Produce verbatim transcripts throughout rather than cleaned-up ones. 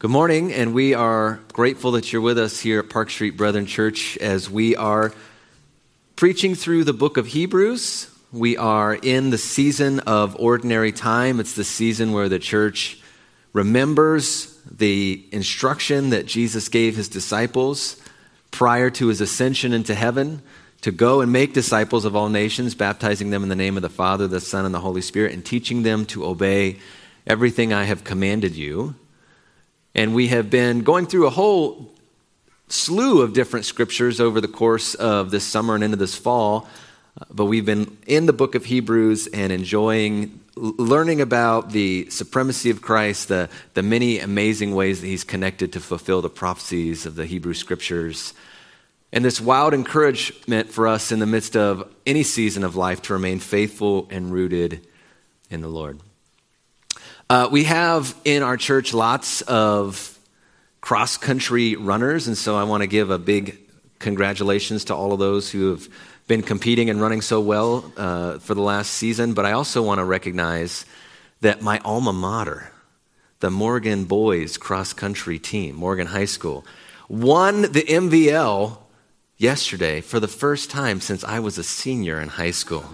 Good morning, and we are grateful that you're with us here at Park Street Brethren Church as we are preaching through the book of Hebrews. We are in the season of ordinary time. It's the season where the church remembers the instruction that Jesus gave his disciples prior to his ascension into heaven to go and make disciples of all nations, baptizing them in the name of the Father, the Son, and the Holy Spirit, and teaching them to obey everything I have commanded you. And we have been going through a whole slew of different scriptures over the course of this summer and into this fall. But we've been in the book of Hebrews and enjoying learning about the supremacy of Christ, the, the many amazing ways that he's connected to fulfill the prophecies of the Hebrew scriptures. And this wild encouragement for us in the midst of any season of life to remain faithful and rooted in the Lord. Uh, we have in our church lots of cross-country runners, and so I want to give a big congratulations to all of those who have been competing and running so well uh, for the last season. But I also want to recognize that my alma mater, the Morgan boys cross-country team, Morgan High School, won the M V L yesterday for the first time since I was a senior in high school.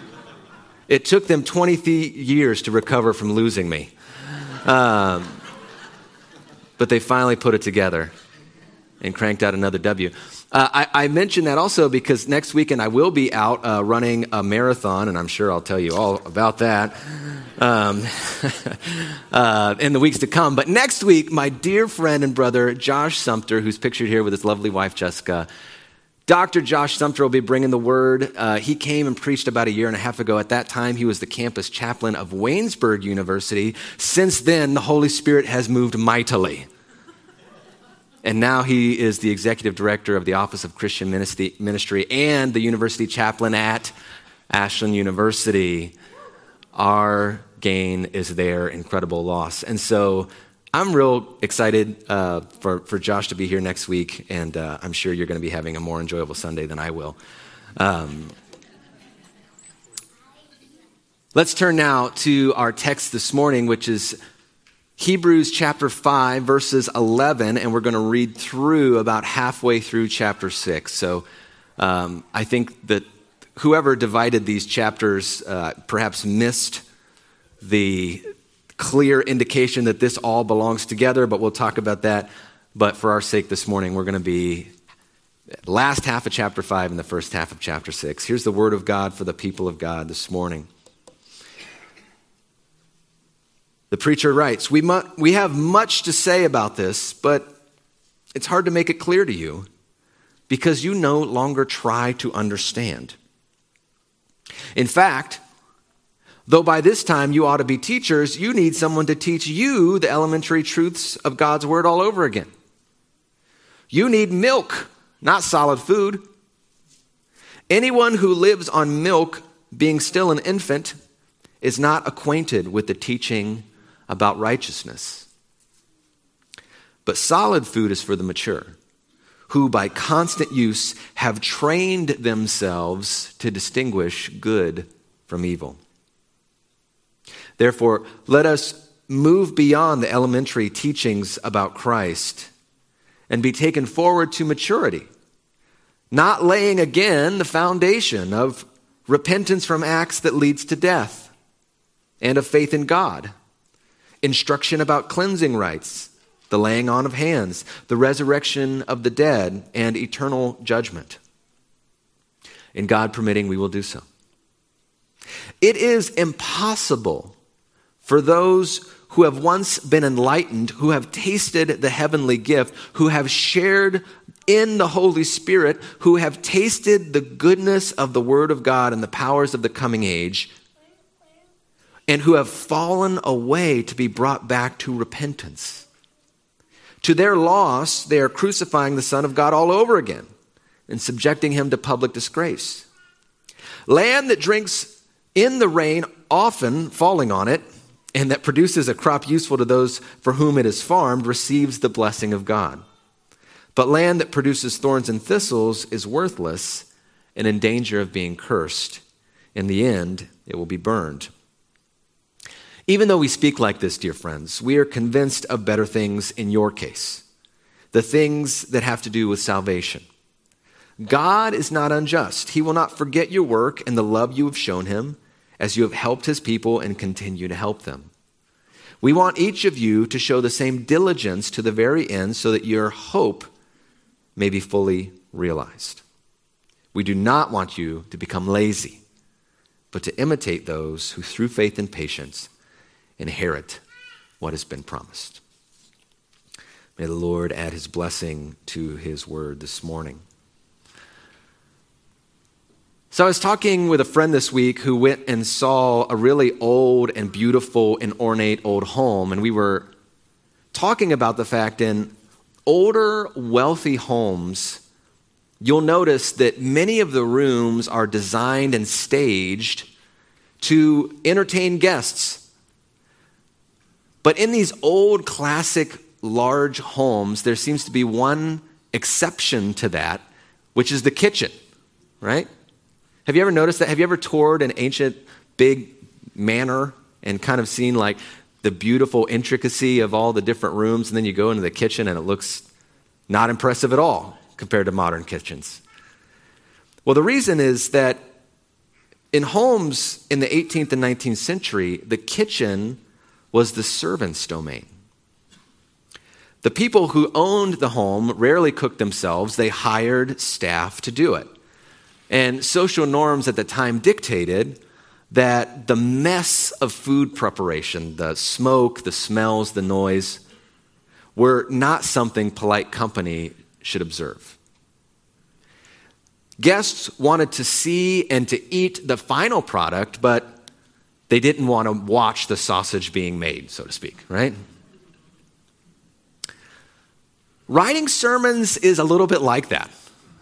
It took them twenty years to recover from losing me. Um, but they finally put it together and cranked out another W. Uh, I, I mention that also because next weekend I will be out uh, running a marathon, and I'm sure I'll tell you all about that um, uh, in the weeks to come. But next week, my dear friend and brother, Josh Sumter, who's pictured here with his lovely wife, Jessica, Doctor Josh Sumter will be bringing the word. Uh, he came and preached about a year and a half ago. At that time, he was the campus chaplain of Waynesburg University. Since then, the Holy Spirit has moved mightily. And now he is the executive director of the Office of Christian Ministry and the university chaplain at Ashland University. Our gain is their incredible loss. And so I'm real excited uh, for, for Josh to be here next week, and uh, I'm sure you're going to be having a more enjoyable Sunday than I will. Um, let's turn now to our text this morning, which is Hebrews chapter five, verses eleven, and we're going to read through about halfway through chapter six. So um, I think that whoever divided these chapters uh, perhaps missed the clear indication that this all belongs together, but we'll talk about that. But for our sake this morning, we're going to be last half of chapter five and the first half of chapter six. Here's the word of God for the people of God this morning. The preacher writes, we, mu- we have much to say about this, but it's hard to make it clear to you because you no longer try to understand. In fact, though by this time you ought to be teachers, you need someone to teach you the elementary truths of God's word all over again. You need milk, not solid food. Anyone who lives on milk, being still an infant, is not acquainted with the teaching about righteousness. But solid food is for the mature, who by constant use have trained themselves to distinguish good from evil. Therefore, let us move beyond the elementary teachings about Christ and be taken forward to maturity, not laying again the foundation of repentance from acts that leads to death and of faith in God, instruction about cleansing rites, the laying on of hands, the resurrection of the dead, and eternal judgment. In God permitting, we will do so. It is impossible for those who have once been enlightened, who have tasted the heavenly gift, who have shared in the Holy Spirit, who have tasted the goodness of the Word of God and the powers of the coming age, and who have fallen away to be brought back to repentance. To their loss, they are crucifying the Son of God all over again and subjecting him to public disgrace. Land that drinks in the rain, often falling on it, and that produces a crop useful to those for whom it is farmed, receives the blessing of God. But land that produces thorns and thistles is worthless and in danger of being cursed. In the end, it will be burned. Even though we speak like this, dear friends, we are convinced of better things in your case, the things that have to do with salvation. God is not unjust. He will not forget your work and the love you have shown him as you have helped his people and continue to help them. We want each of you to show the same diligence to the very end so that your hope may be fully realized. We do not want you to become lazy, but to imitate those who through faith and patience inherit what has been promised. May the Lord add his blessing to his word this morning. So I was talking with a friend this week who went and saw a really old and beautiful and ornate old home, and we were talking about the fact in older, wealthy homes, you'll notice that many of the rooms are designed and staged to entertain guests. But in these old, classic, large homes, there seems to be one exception to that, which is the kitchen, right? Have you ever noticed that? Have you ever toured an ancient, big manor and kind of seen like the beautiful intricacy of all the different rooms, and then you go into the kitchen and it looks not impressive at all compared to modern kitchens? Well, the reason is that in homes in the eighteenth and nineteenth century, the kitchen was the servant's domain. The people who owned the home rarely cooked themselves. They hired staff to do it. And social norms at the time dictated that the mess of food preparation, the smoke, the smells, the noise, were not something polite company should observe. Guests wanted to see and to eat the final product, but they didn't want to watch the sausage being made, so to speak, right? Writing sermons is a little bit like that.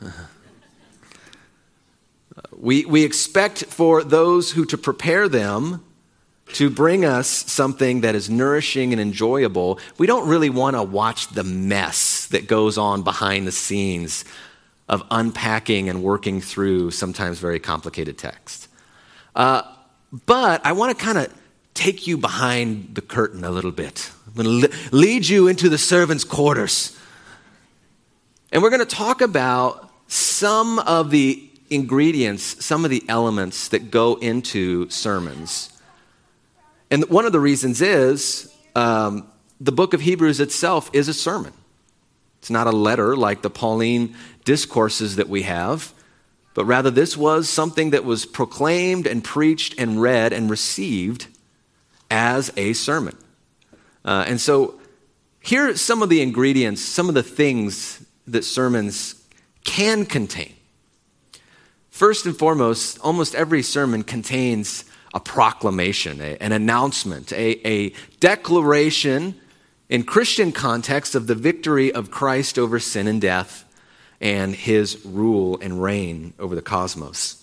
We, we expect for those who to prepare them to bring us something that is nourishing and enjoyable. We don't really want to watch the mess that goes on behind the scenes of unpacking and working through sometimes very complicated text. Uh, but I want to kind of take you behind the curtain a little bit. I'm going to lead you into the servants' quarters. And we're going to talk about some of the ingredients, some of the elements that go into sermons. And one of the reasons is um, the book of Hebrews itself is a sermon. It's not a letter like the Pauline discourses that we have, but rather this was something that was proclaimed and preached and read and received as a sermon. Uh, and so here are some of the ingredients, some of the things that sermons can contain. First and foremost, almost every sermon contains a proclamation, a, an announcement, a, a declaration in Christian context of the victory of Christ over sin and death and his rule and reign over the cosmos.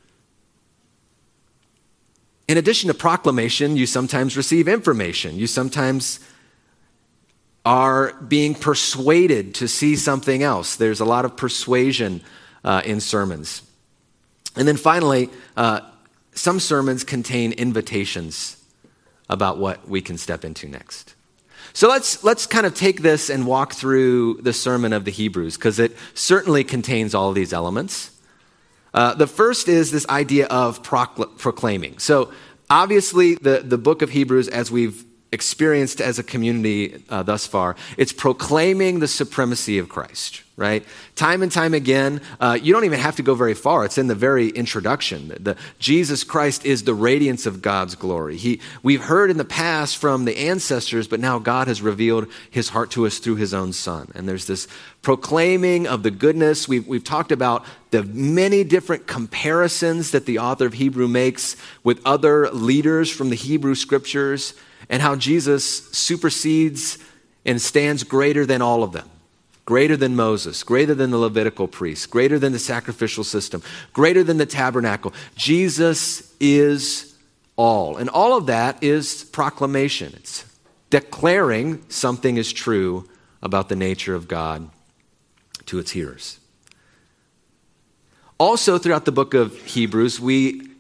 In addition to proclamation, you sometimes receive information. You sometimes are being persuaded to see something else. There's a lot of persuasion uh, in sermons. And then finally, uh, some sermons contain invitations about what we can step into next. So let's let's kind of take this and walk through the sermon of the Hebrews, because it certainly contains all of these elements. Uh, the first is this idea of procl- proclaiming. So obviously, the, the book of Hebrews, as we've experienced as a community uh, thus far, it's proclaiming the supremacy of Christ, right? Time and time again, uh, you don't even have to go very far. It's in the very introduction. The, Jesus Christ is the radiance of God's glory. He, we've heard in the past from the ancestors, but now God has revealed his heart to us through his own son. And there's this proclaiming of the goodness. We've, we've talked about the many different comparisons that the author of Hebrew makes with other leaders from the Hebrew scriptures, and how Jesus supersedes and stands greater than all of them. Greater than Moses, greater than the Levitical priests, greater than the sacrificial system, greater than the tabernacle. Jesus is all. And all of that is proclamation. It's declaring something is true about the nature of God to its hearers. Also, throughout the book of Hebrews, we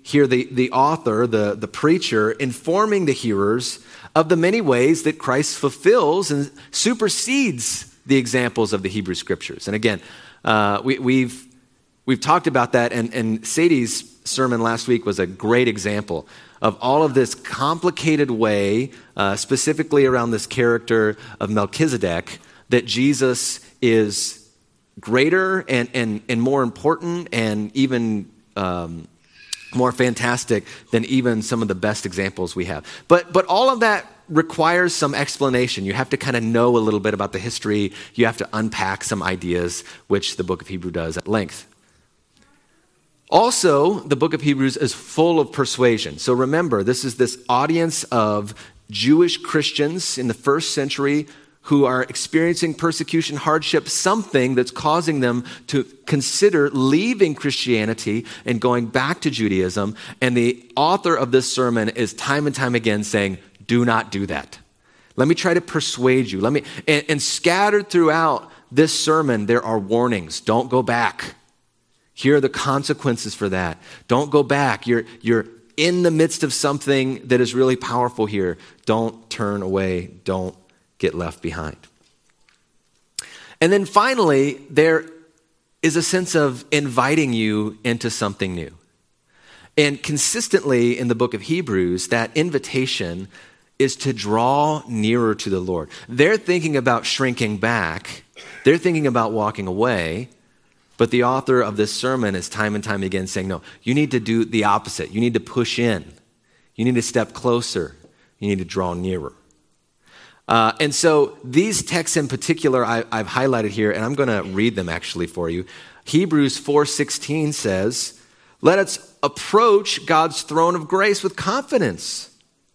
hear the, the author, the, the preacher, informing the hearers of the many ways that Christ fulfills and supersedes the examples of the Hebrew Scriptures. And again, uh, we, we've we've talked about that, and, and Sadie's sermon last week was a great example of all of this complicated way, uh, specifically around this character of Melchizedek, that Jesus is greater and, and, and more important and even um, more fantastic than even some of the best examples we have. But but all of that requires some explanation. You have to kind of know a little bit about the history. You have to unpack some ideas, which the book of Hebrews does at length. Also, the book of Hebrews is full of persuasion. So remember, this is this audience of Jewish Christians in the first century who are experiencing persecution, hardship, something that's causing them to consider leaving Christianity and going back to Judaism. And the author of this sermon is time and time again saying, do not do that. Let me try to persuade you. Let me, and, and scattered throughout this sermon, there are warnings. Don't go back. Here are the consequences for that. Don't go back. You're, you're in the midst of something that is really powerful here. Don't turn away. Don't get left behind. And then finally, there is a sense of inviting you into something new. And consistently in the book of Hebrews, that invitation is to draw nearer to the Lord. They're thinking about shrinking back. They're thinking about walking away. But the author of this sermon is time and time again saying, no, you need to do the opposite. You need to push in. You need to step closer. You need to draw nearer. Uh, and so these texts in particular I, I've highlighted here, and I'm going to read them actually for you. Hebrews four sixteen says, let us approach God's throne of grace with confidence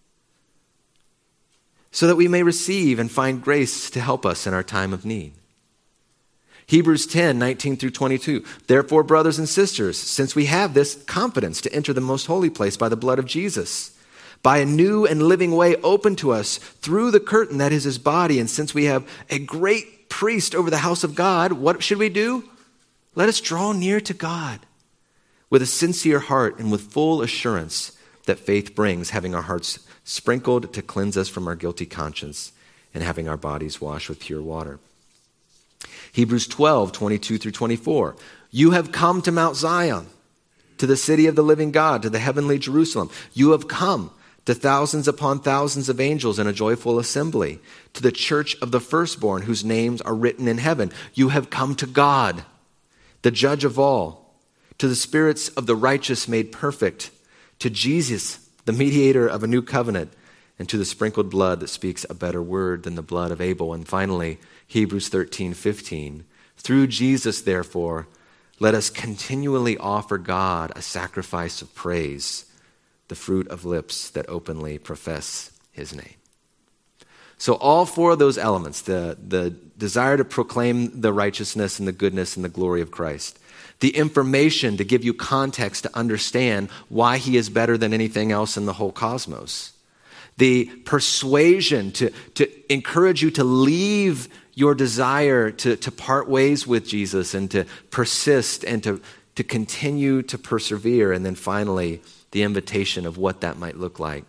so that we may receive and find grace to help us in our time of need. Hebrews ten nineteen through twenty-two, therefore, brothers and sisters, since we have this confidence to enter the most holy place by the blood of Jesus, by a new and living way open to us through the curtain that is his body. And since we have a great priest over the house of God, what should we do? Let us draw near to God with a sincere heart and with full assurance that faith brings, having our hearts sprinkled to cleanse us from our guilty conscience and having our bodies washed with pure water. Hebrews twelve twenty-two through twenty-four, you have come to Mount Zion, to the city of the living God, to the heavenly Jerusalem. You have come to thousands upon thousands of angels in a joyful assembly, to the church of the firstborn whose names are written in heaven. You have come to God, the judge of all, to the spirits of the righteous made perfect, to Jesus, the mediator of a new covenant, and to the sprinkled blood that speaks a better word than the blood of Abel. And finally, Hebrews thirteen fifteen, through Jesus, therefore, let us continually offer God a sacrifice of praise, the fruit of lips that openly profess his name. So all four of those elements, the, the desire to proclaim the righteousness and the goodness and the glory of Christ, the information to give you context to understand why he is better than anything else in the whole cosmos, the persuasion to, to encourage you to leave your desire to, to part ways with Jesus and to persist and to, to continue to persevere, and then finally, the invitation of what that might look like.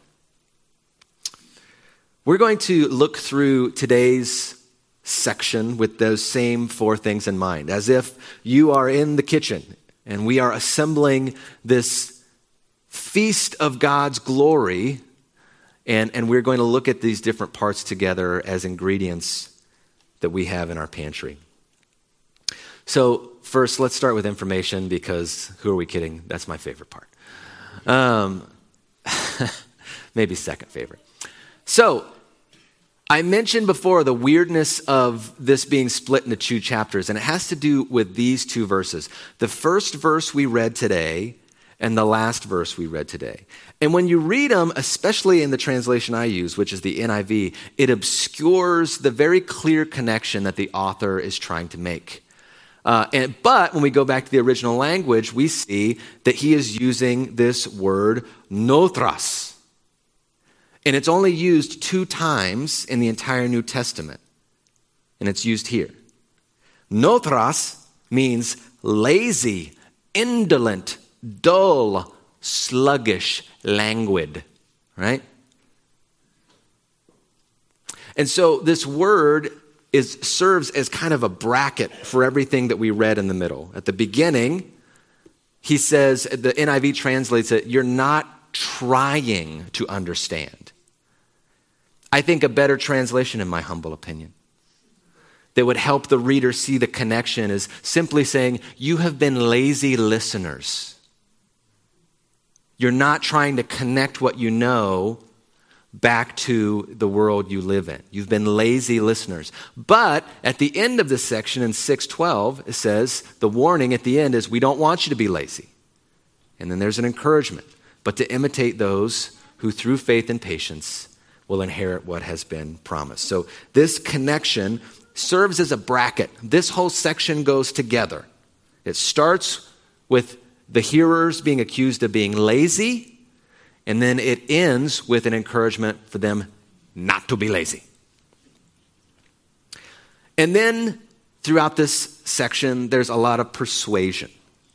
We're going to look through today's section with those same four things in mind, as if you are in the kitchen and we are assembling this feast of God's glory, and, and we're going to look at these different parts together as ingredients that we have in our pantry. So first, let's start with information, because who are we kidding? That's my favorite part. Um, maybe second favorite. So, I mentioned before the weirdness of this being split into two chapters, and it has to do with these two verses. The first verse we read today and the last verse we read today. And when you read them, especially in the translation I use, which is the N I V, it obscures the very clear connection that the author is trying to make. Uh, and, but when we go back to the original language, we see that he is using this word nothras. And it's only used two times in the entire New Testament. And it's used here. Nothras means lazy, indolent, dull, sluggish, languid, right? And so this word is serves as kind of a bracket for everything that we read in the middle. At the beginning, he says, the N I V translates it, you're not trying to understand. I think a better translation, in my humble opinion, that would help the reader see the connection is simply saying, you have been lazy listeners. You're not trying to connect what you know back to the world you live in. You've been lazy listeners. But at the end of this section in six twelve, it says, the warning at the end is, we don't want you to be lazy. And then there's an encouragement, but to imitate those who through faith and patience will inherit what has been promised. So this connection serves as a bracket. This whole section goes together. It starts with the hearers being accused of being lazy, and then it ends with an encouragement for them not to be lazy. And then throughout this section, there's a lot of persuasion.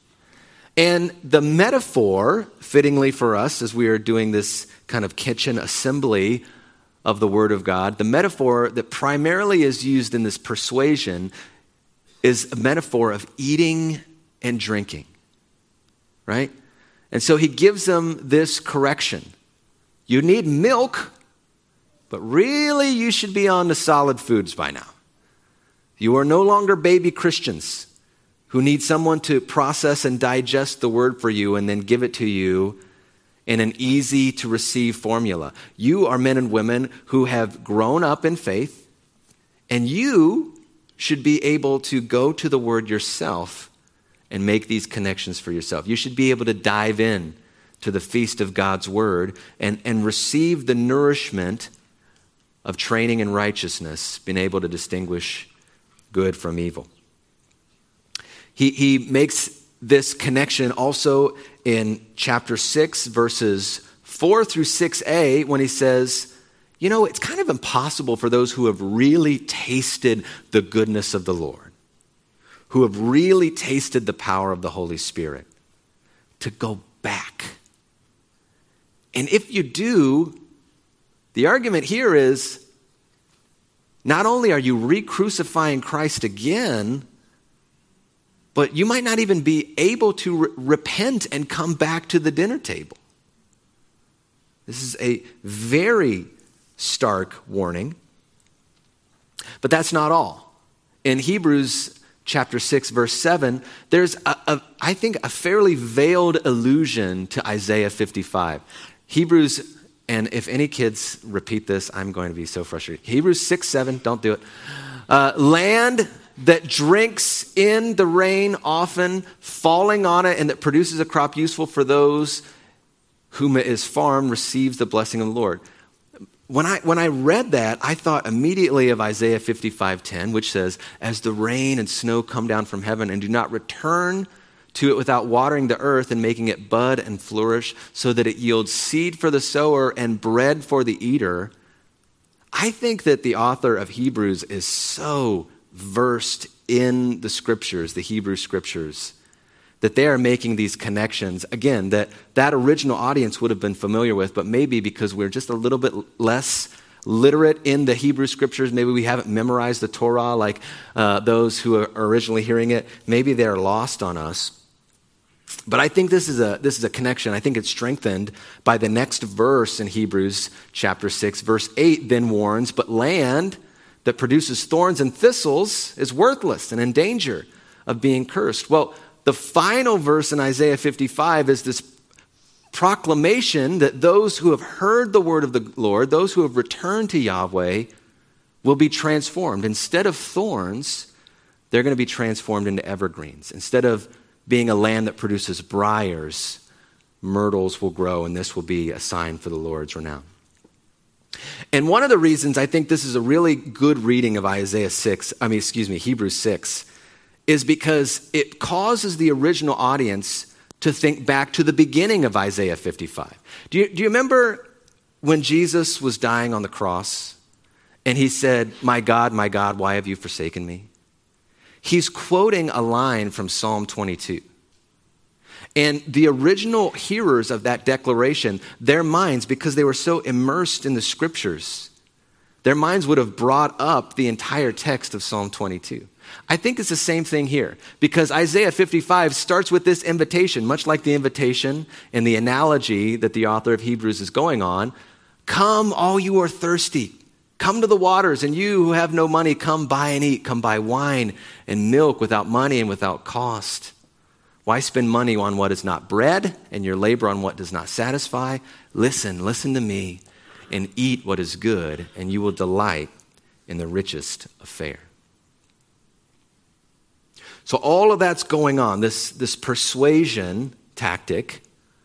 And the metaphor, fittingly for us, as we are doing this kind of kitchen assembly of the Word of God, the metaphor that primarily is used in this persuasion is a metaphor of eating and drinking, right? And so he gives them this correction. You need milk, but really you should be on to solid foods by now. You are no longer baby Christians who need someone to process and digest the word for you and then give it to you in an easy to receive formula. You are men and women who have grown up in faith, and you should be able to go to the word yourself and make these connections for yourself. You should be able to dive in to the feast of God's word and, and receive the nourishment of training in righteousness, being able to distinguish good from evil. He, he makes this connection also in chapter six, verses four through six a, when he says, you know, it's kind of impossible for those who have really tasted the goodness of the Lord, who have really tasted the power of the Holy Spirit, to go back. And if you do, the argument here is, not only are you re-crucifying Christ again, but you might not even be able to re- repent and come back to the dinner table. This is a very stark warning. But that's not all. In Hebrews chapter six, verse seven, there's, a, a, I think, a fairly veiled allusion to Isaiah fifty-five. Hebrews, and if any kids repeat this, I'm going to be so frustrated. Hebrews six, seven, don't do it. Uh, land that drinks in the rain often, falling on it, and that produces a crop useful for those whom it is farmed, receives the blessing of the Lord. When I when I read that, I thought immediately of Isaiah fifty-five ten, which says, as the rain and snow come down from heaven and do not return to it without watering the earth and making it bud and flourish so that it yields seed for the sower and bread for the eater. I think that the author of Hebrews is so versed in the scriptures, the Hebrew scriptures, that they are making these connections, again, that that original audience would have been familiar with, but maybe because we're just a little bit less literate in the Hebrew scriptures, maybe we haven't memorized the Torah like uh, those who are originally hearing it, maybe they're lost on us. But I think this is a this is a connection. I think it's strengthened by the next verse in Hebrews chapter six. Verse eight then warns, but land that produces thorns and thistles is worthless and in danger of being cursed. Well, the final verse in Isaiah fifty-five is this proclamation that those who have heard the word of the Lord, those who have returned to Yahweh, will be transformed. Instead of thorns, they're going to be transformed into evergreens. Instead of being a land that produces briars, myrtles will grow, and this will be a sign for the Lord's renown. And one of the reasons I think this is a really good reading of Isaiah six, I mean, excuse me, Hebrews six, is because it causes the original audience to think back to the beginning of Isaiah fifty-five. Do you, do you remember when Jesus was dying on the cross and he said, "My God, my God, why have you forsaken me?" He's quoting a line from Psalm twenty-two. And the original hearers of that declaration, their minds, because they were so immersed in the scriptures, their minds would have brought up the entire text of Psalm twenty-two. I think it's the same thing here, because Isaiah fifty-five starts with this invitation, much like the invitation and the analogy that the author of Hebrews is going on. Come, all you are thirsty. Come to the waters, and you who have no money, come buy and eat. Come buy wine and milk without money and without cost. Why spend money on what is not bread and your labor on what does not satisfy? Listen, listen to me, and eat what is good, and you will delight in the richest of fare. So all of that's going on, this, this persuasion tactic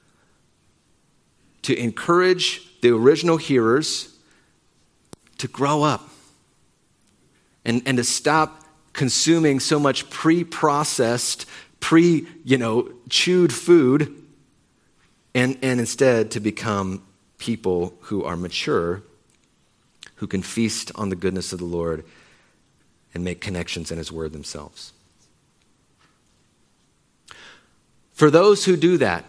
to encourage the original hearers to grow up and, and to stop consuming so much pre-processed, pre, you know, chewed food, and, and instead to become people who are mature, who can feast on the goodness of the Lord and make connections in his word themselves. For those who do that,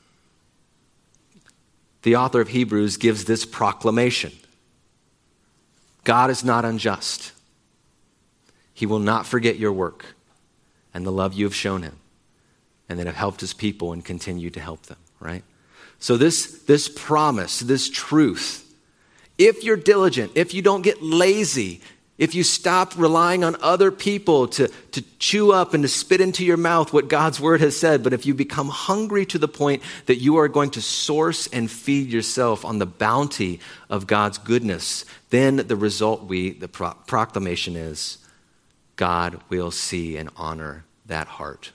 the author of Hebrews gives this proclamation. God is not unjust. He will not forget your work and the love you have shown him and that have helped his people and continue to help them, right? So this, this promise, this truth, if you're diligent, if you don't get lazy, if you stop relying on other people to, to chew up and to spit into your mouth what God's word has said, but if you become hungry to the point that you are going to source and feed yourself on the bounty of God's goodness, then the result we, the pro- proclamation is, God will see and honor that heart.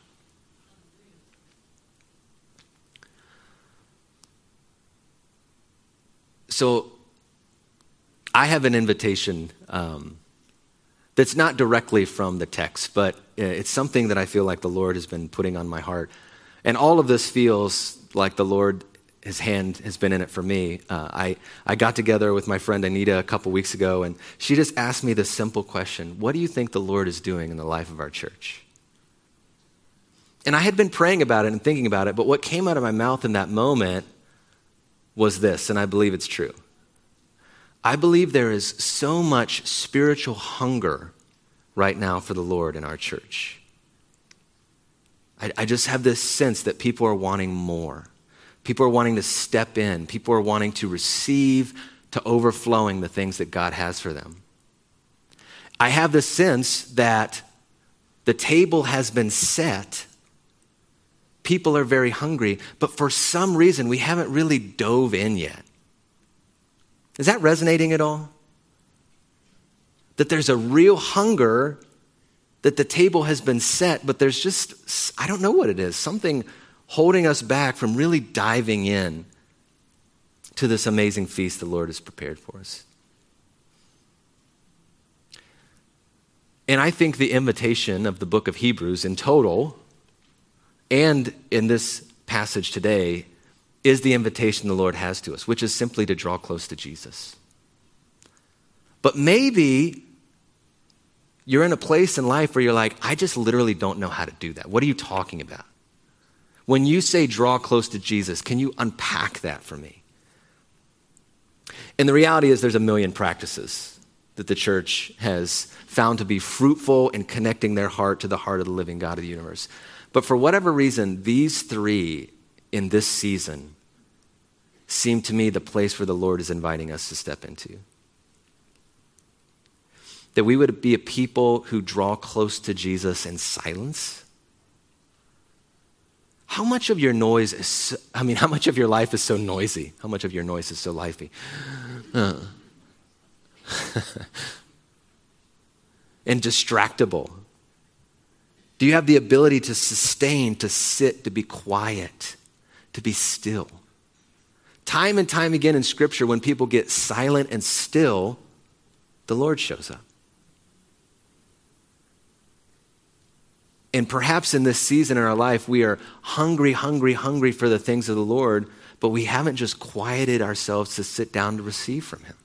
So I have an invitation um, that's not directly from the text, but it's something that I feel like the Lord has been putting on my heart. And all of this feels like the Lord, his hand has been in it for me. Uh, I, I got together with my friend Anita a couple weeks ago, and she just asked me this simple question: what do you think the Lord is doing in the life of our church? And I had been praying about it and thinking about it, but what came out of my mouth in that moment was this, and I believe it's true. I believe there is so much spiritual hunger right now for the Lord in our church. I, I just have this sense that people are wanting more. People are wanting to step in. People are wanting to receive to overflowing the things that God has for them. I have the sense that the table has been set. People are very hungry, but for some reason we haven't really dove in yet. Is that resonating at all? That there's a real hunger, that the table has been set, but there's just, I don't know what it is, something holding us back from really diving in to this amazing feast the Lord has prepared for us. And I think the invitation of the book of Hebrews in total, and in this passage today, is the invitation the Lord has to us, which is simply to draw close to Jesus. But maybe you're in a place in life where you're like, I just literally don't know how to do that. What are you talking about? When you say draw close to Jesus, can you unpack that for me? And the reality is there's a million practices that the church has found to be fruitful in connecting their heart to the heart of the living God of the universe. But for whatever reason, these three in this season seem to me the place where the Lord is inviting us to step into. That we would be a people who draw close to Jesus in silence. How much of your noise is, so, I mean, how much of your life is so noisy? How much of your noise is so lively? Uh. And distractible. Do you have the ability to sustain, to sit, to be quiet, to be still? Time and time again in Scripture, when people get silent and still, the Lord shows up. And perhaps in this season in our life, we are hungry, hungry, hungry for the things of the Lord, but we haven't just quieted ourselves to sit down to receive from him.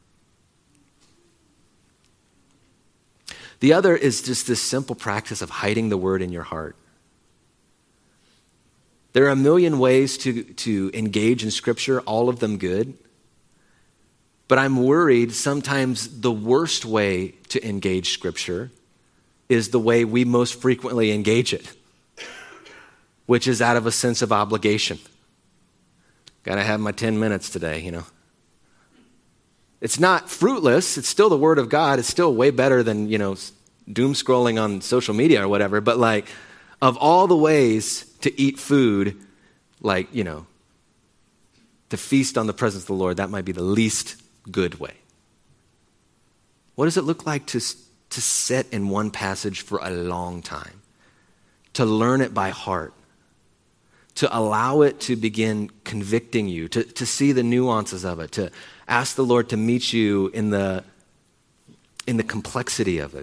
The other is just this simple practice of hiding the word in your heart. There are a million ways to, to engage in Scripture, all of them good. But I'm worried sometimes the worst way to engage Scripture is the way we most frequently engage it, which is out of a sense of obligation. Got to have my ten minutes today, you know. It's not fruitless. It's still the Word of God. It's still way better than, you know, doom scrolling on social media or whatever. But like, of all the ways to eat food, like, you know, to feast on the presence of the Lord, that might be the least good way. What does it look like to, to sit in one passage for a long time? To learn it by heart? To allow it to begin convicting you, to, to see the nuances of it, to ask the Lord to meet you in the, in the complexity of it.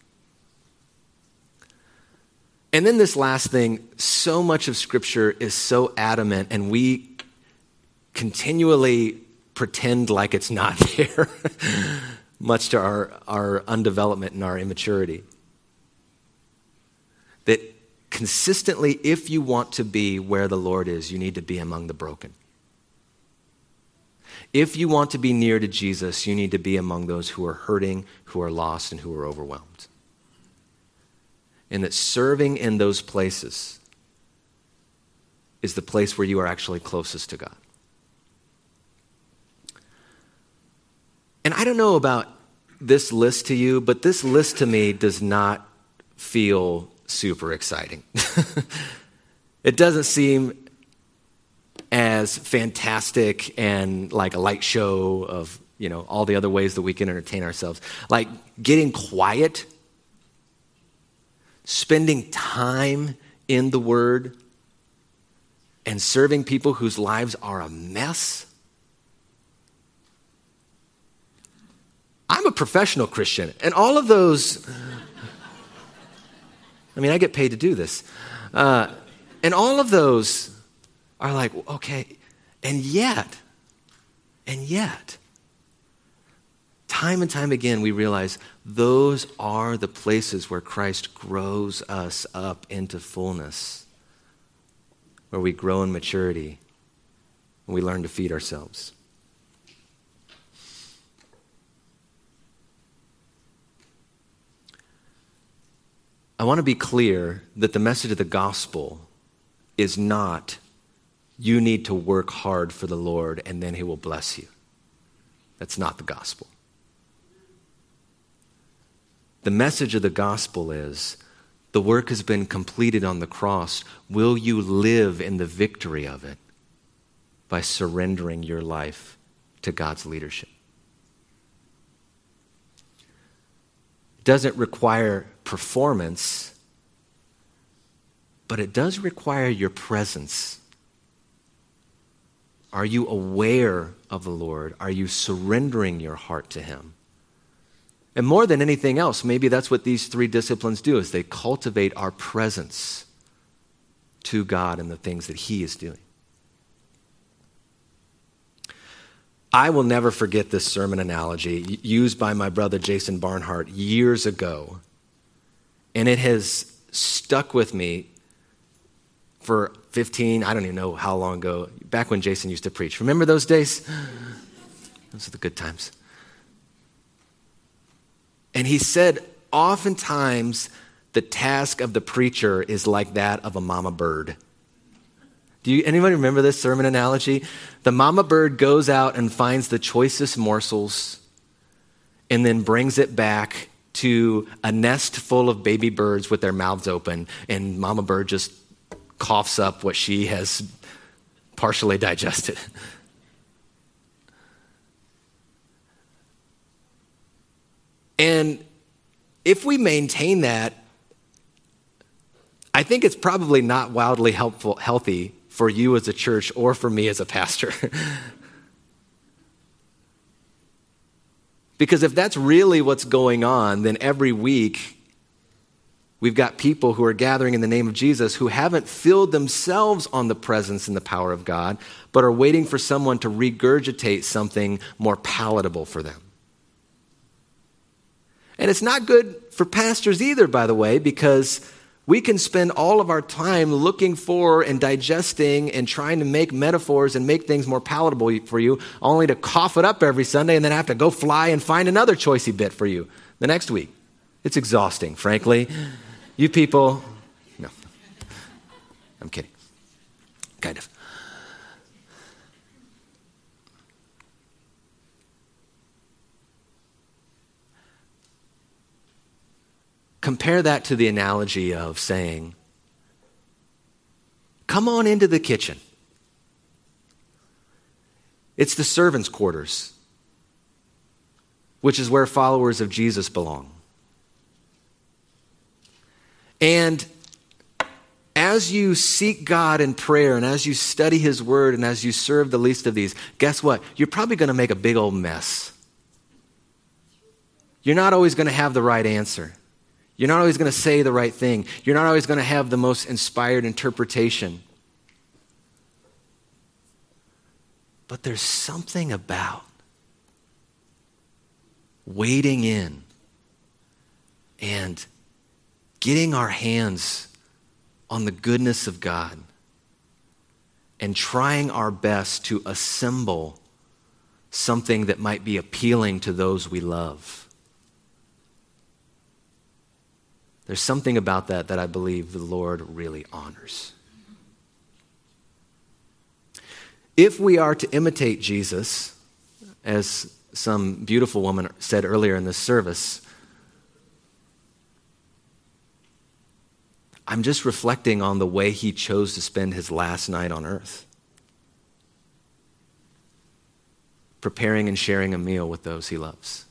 And then this last thing, so much of Scripture is so adamant, and we continually pretend like it's not there, much to our, our undevelopment and our immaturity. That consistently, if you want to be where the Lord is, you need to be among the broken. If you want to be near to Jesus, you need to be among those who are hurting, who are lost, and who are overwhelmed. And that serving in those places is the place where you are actually closest to God. And I don't know about this list to you, but this list to me does not feel super exciting. It doesn't seem as fantastic and like a light show of, you know, all the other ways that we can entertain ourselves. Like getting quiet, spending time in the Word, and serving people whose lives are a mess. I'm a professional Christian, and all of those, I mean, I get paid to do this. Uh, and all of those are like, okay, and yet, and yet, time and time again, we realize those are the places where Christ grows us up into fullness, where we grow in maturity, and we learn to feed ourselves. I want to be clear that the message of the gospel is not, you need to work hard for the Lord and then he will bless you. That's not the gospel. The message of the gospel is, the work has been completed on the cross. Will you live in the victory of it by surrendering your life to God's leadership? It doesn't require performance, but it does require your presence. Are you aware of the Lord? Are you surrendering your heart to him? And more than anything else, maybe that's what these three disciplines do, is they cultivate our presence to God and the things that he is doing. I will never forget this sermon analogy used by my brother Jason Barnhart years ago. And it has stuck with me for fifteen, I don't even know how long ago, back when Jason used to preach. Remember those days? Those are the good times. And he said, oftentimes the task of the preacher is like that of a mama bird. Do you, anybody remember this sermon analogy? The mama bird goes out and finds the choicest morsels and then brings it back to a nest full of baby birds with their mouths open, and mama bird just coughs up what she has partially digested. And if we maintain that, I think it's probably not wildly helpful, healthy for you as a church or for me as a pastor. Because if that's really what's going on, then every week we've got people who are gathering in the name of Jesus who haven't filled themselves on the presence and the power of God, but are waiting for someone to regurgitate something more palatable for them. And it's not good for pastors either, by the way, because We can spend all of our time looking for and digesting and trying to make metaphors and make things more palatable for you, only to cough it up every Sunday and then have to go fly and find another choicey bit for you the next week. It's exhausting, frankly. You people, no, I'm kidding, kind of. Compare that to the analogy of saying, come on into the kitchen. It's the servants' quarters, which is where followers of Jesus belong. And as you seek God in prayer and as you study his word and as you serve the least of these, guess what? You're probably going to make a big old mess. You're not always going to have the right answer. You're not always going to say the right thing. You're not always going to have the most inspired interpretation. But there's something about wading in and getting our hands on the goodness of God and trying our best to assemble something that might be appealing to those we love. There's something about that that I believe the Lord really honors. If we are to imitate Jesus, as some beautiful woman said earlier in this service, I'm just reflecting on the way he chose to spend his last night on earth. Preparing and sharing a meal with those he loves.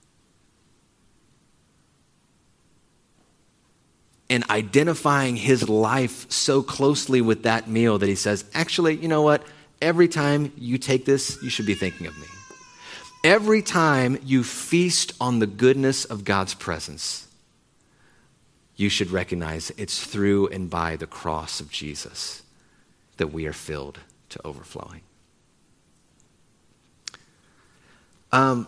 And identifying his life so closely with that meal that he says, actually, you know what? Every time you take this, you should be thinking of me. Every time you feast on the goodness of God's presence, you should recognize it's through and by the cross of Jesus that we are filled to overflowing. Um,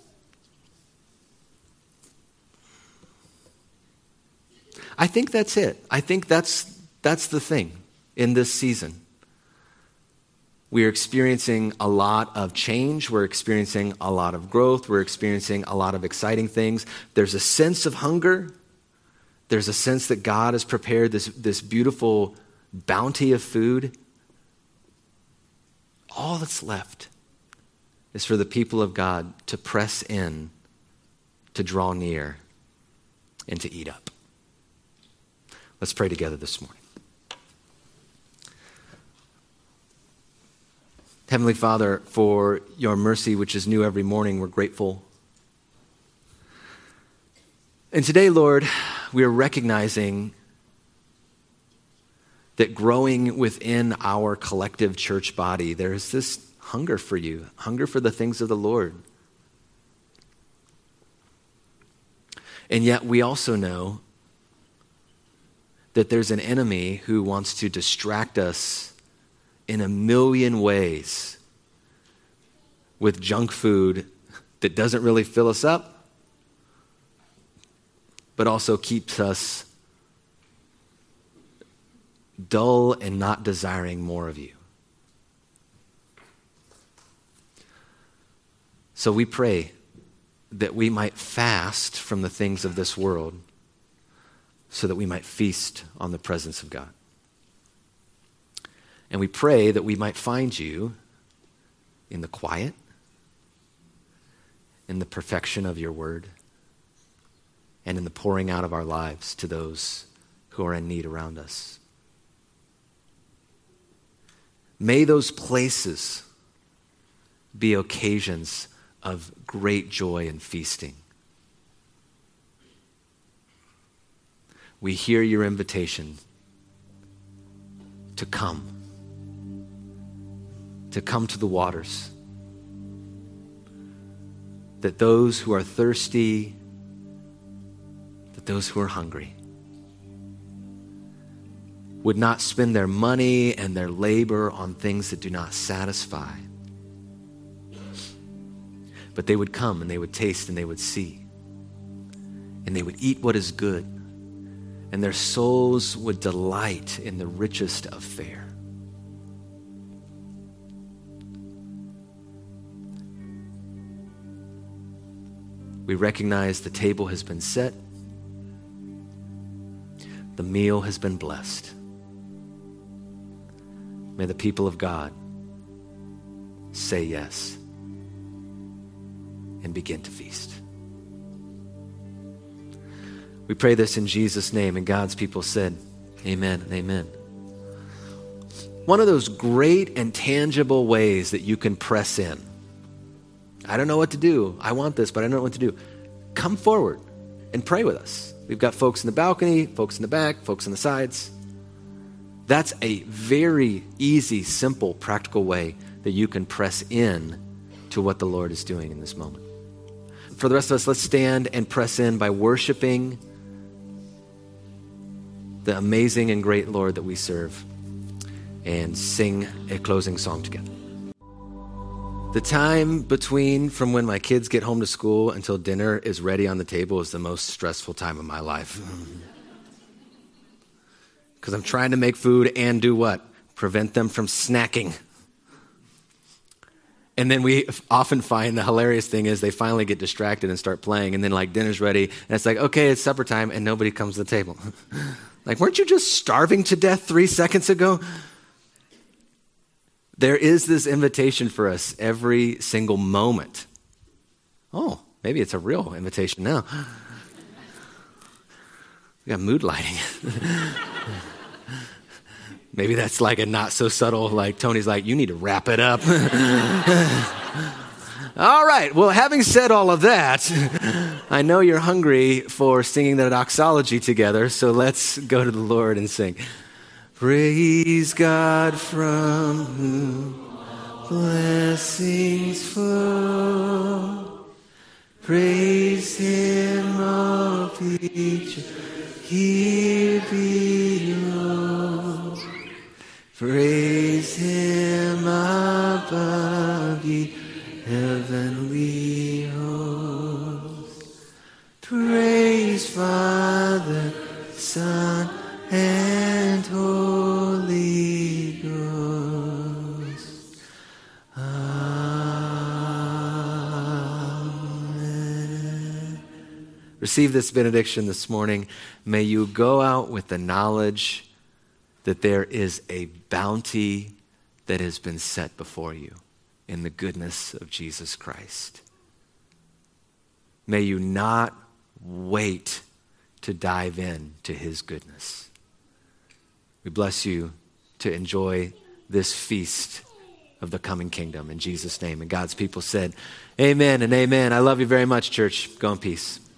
I think that's it. I think that's that's the thing in this season. We are experiencing a lot of change. We're experiencing a lot of growth. We're experiencing a lot of exciting things. There's a sense of hunger. There's a sense that God has prepared this, this beautiful bounty of food. All that's left is for the people of God to press in, to draw near, and to eat up. Let's pray together this morning. Heavenly Father, for your mercy, which is new every morning, we're grateful. And today, Lord, we are recognizing that growing within our collective church body, there is this hunger for you, hunger for the things of the Lord. And yet we also know that there's an enemy who wants to distract us in a million ways with junk food that doesn't really fill us up, but also keeps us dull and not desiring more of you. So we pray that we might fast from the things of this world so that we might feast on the presence of God. And we pray that we might find you in the quiet, in the perfection of your word, and in the pouring out of our lives to those who are in need around us. May those places be occasions of great joy and feasting. We hear your invitation to come, to come to the waters, that those who are thirsty, that those who are hungry would not spend their money and their labor on things that do not satisfy, but they would come and they would taste and they would see, and they would eat what is good, and their souls would delight in the richest of fare. We recognize the table has been set. The meal has been blessed. May the people of God say yes and begin to feast. We pray this in Jesus' name, and God's people said, amen and amen. One of those great and tangible ways that you can press in. I don't know what to do. I want this, but I don't know what to do. Come forward and pray with us. We've got folks in the balcony, folks in the back, folks on the sides. That's a very easy, simple, practical way that you can press in to what the Lord is doing in this moment. For the rest of us, let's stand and press in by worshiping the amazing and great Lord that we serve and sing a closing song together. The time between from when my kids get home to school until dinner is ready on the table is the most stressful time of my life. Because I'm trying to make food and do what? Prevent them from snacking. And then we often find the hilarious thing is they finally get distracted and start playing, and then like dinner's ready, and it's like, okay, it's supper time, and nobody comes to the table. Like, weren't you just starving to death three seconds ago? There is this invitation for us every single moment. Oh, maybe it's a real invitation now. We got mood lighting. Maybe that's like a not so subtle, like Tony's like, you need to wrap it up. All right, well, having said all of that, I know you're hungry for singing the doxology together, so let's go to the Lord and sing. Praise God from whom blessings flow. Praise Him, all creatures here below. Praise Him above, ye heavenly hosts. Praise Father, Son, and Holy Ghost. Amen. Receive this benediction this morning. May you go out with the knowledge that there is a bounty that has been set before you in the goodness of Jesus Christ. May you not wait to dive in to His goodness. We bless you to enjoy this feast of the coming kingdom in Jesus' name. And God's people said, amen and amen. I love you very much, church. Go in peace.